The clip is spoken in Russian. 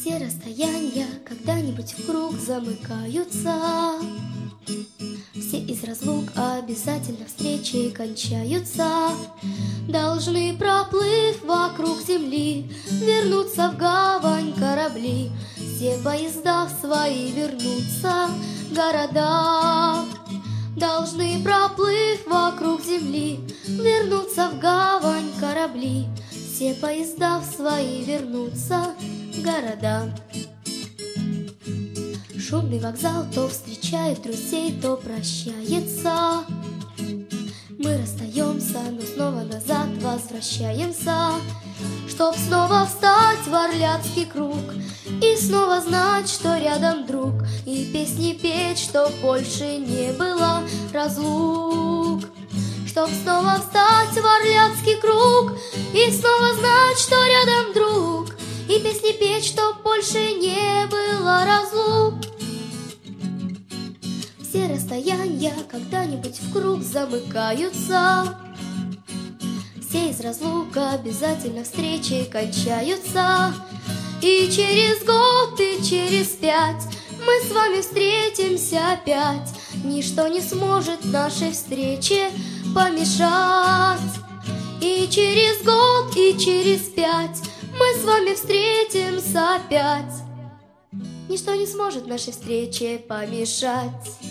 Все расстояния когда-нибудь в круг замыкаются, все из разлук обязательно встречи кончаются. Должны, проплыв вокруг земли, вернуться в гавань корабли. Все поезда в свои вернутся города. Должны, проплыв вокруг земли, вернуться в гавань корабли. Все поезда в свои вернутся города. Шумный вокзал то встречает друзей, то прощается. Мы расстаемся, но снова назад возвращаемся, чтоб снова встать в Орляцкий круг и снова знать, что рядом друг, и песни петь, чтоб больше не было разлук. Чтоб снова встать в Орляцкий круг и снова знать, что рядом друг, и песни петь, чтоб больше не было разлук. Все расстояния когда-нибудь в круг замыкаются, все из разлук обязательно встречи кончаются. И через год, и через 5 мы с вами встретимся опять. Ничто не сможет нашей встрече помешать. И через год, и через 5 мы с вами встретимся опять. Ничто не сможет нашей встрече помешать.